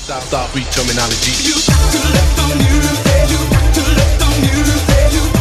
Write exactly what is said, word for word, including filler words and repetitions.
Starfleet terminology. You got to let the music, you got to let the music, you